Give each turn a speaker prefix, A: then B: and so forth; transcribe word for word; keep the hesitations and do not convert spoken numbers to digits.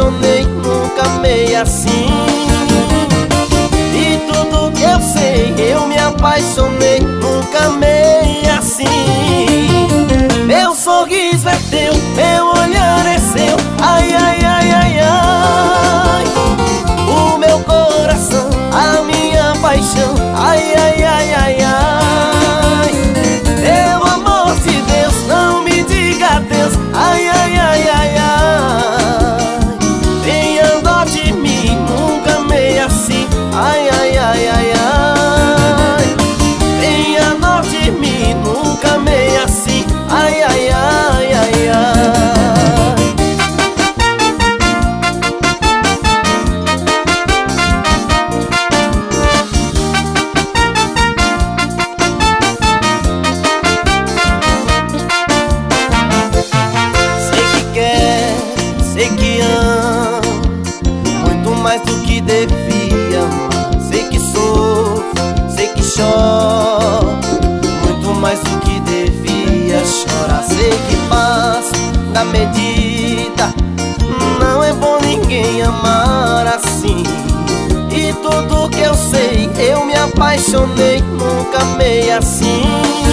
A: apaixonei, nunca amei assim. E tudo que eu sei, eu me apaixonei, nunca amei assim. Meu sorriso é teu, meu olhar é seu, ai, ai, ai, ai, ai. O meu coração, a minha paixão, ai, ai, ai, ai, ai. Pelo amor de Deus, não me diga adeus, ai, ai, ai, ai, ai. Tenha dó de mim, nunca amei assim, ai, ai, ai, ai, ai. Tenha dó de mim, nunca amei assim, ai, ai, ai, ai, ai. Sei que amo muito mais do que devia amar. Sei que sofro, sei que choro muito mais do que devia chorar. Sei que passo da medida, não é bom ninguém amar assim. E tudo que eu sei, eu me apaixonei, nunca amei assim.